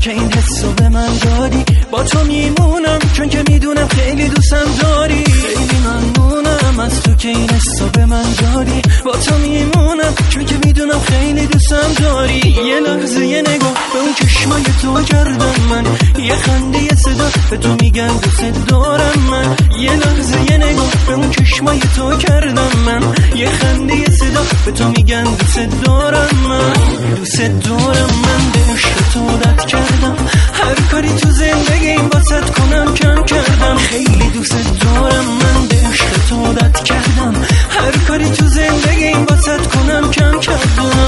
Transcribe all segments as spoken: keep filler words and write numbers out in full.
که این حسو به من دادی. با تو میمونم چون که میدونم خیلی دوستم داری. خیلی ممنونم از تو که این حسو به من دادی. با تو میمونم چون که میدونم خیلی دوستم داری. یه لحظه یه نگاه به اون چشمای تو کردم من، یه خنده یه صدا به تو میگن دوست دارم من. یه لحظه یه نگاه به اون چشمای تو کردم من، یه خنده یه صدا به تو میگن دوست دارم من. دوست دارم من، به عشق تو عادت کردم، هر کاری تو زندگیم واسط کنم کم کردم. خیلی دوست دارم من، به عشق تو عادت کردم، هر کاری تو زندگیم واسط کنم کم کردم.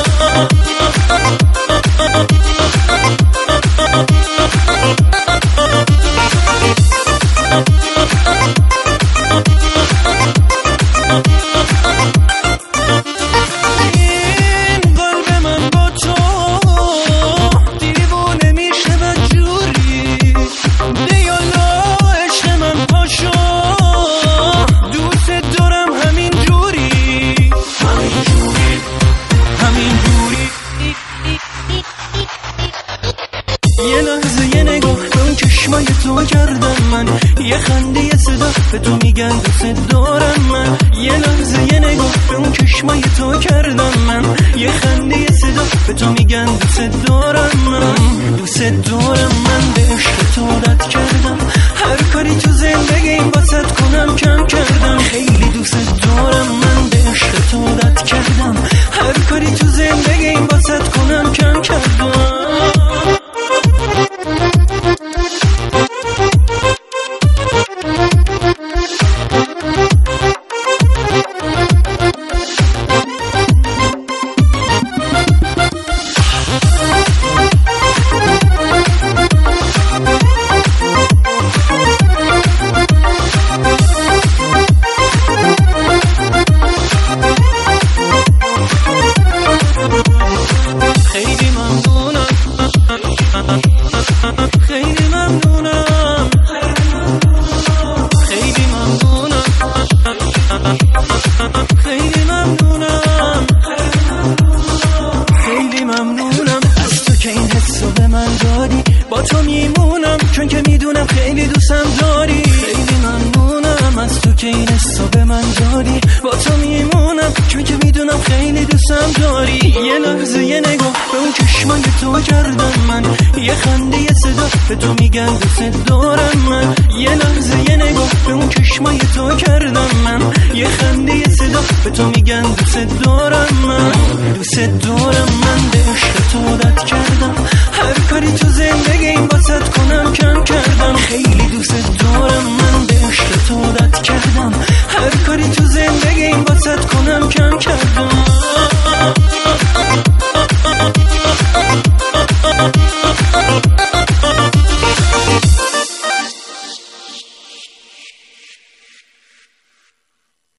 یه لحظه یه نگاه به اون چشمای تو کردم من، یه خنده یه صدا به تو میگن دوست دارم من. یه لحظه یه نگاه به اون چشمای تو کردم من، یه خنده یه صدا به تو میگن دوست دارم من. دوست دارم من، به عشق تو عادت کردم، هر کاری تو زندگیم واسط کنم کم کردم. خیلی دوست دارم من، به عشق تو عادت کردم، هر کاری تو زندگیم واسط کنم کم کردم. خیلی ممنونم، خیلی ممنونم، خیلی ممنونم، خیلی ممنونم از تو که این حسو به من دادی. با تو میمونم چون که میدونم خیلی دوستم داری. خیلی ممنونم از تو که این حسو به من دادی. با تو میمونم چون که میدونم خیلی دوستم داری. یه لحظه یه نگاه به اون چشمای تو کردم من، یه خنده یه صدا به تو میگن دوست دارم من. یه لحظه یه نگاه به اون چشمای تو کردم من، یه خنده یه صدا به تو میگن دوست دارم من. دوست دارم من، به عشق تو عادت کردم، هر کاری تو زندگیم واسط کنم کم کردم. خیلی دوست دارم من، به عشق تو عادت کردم، هر کاری تو زندگیم واسط کنم کم کردم.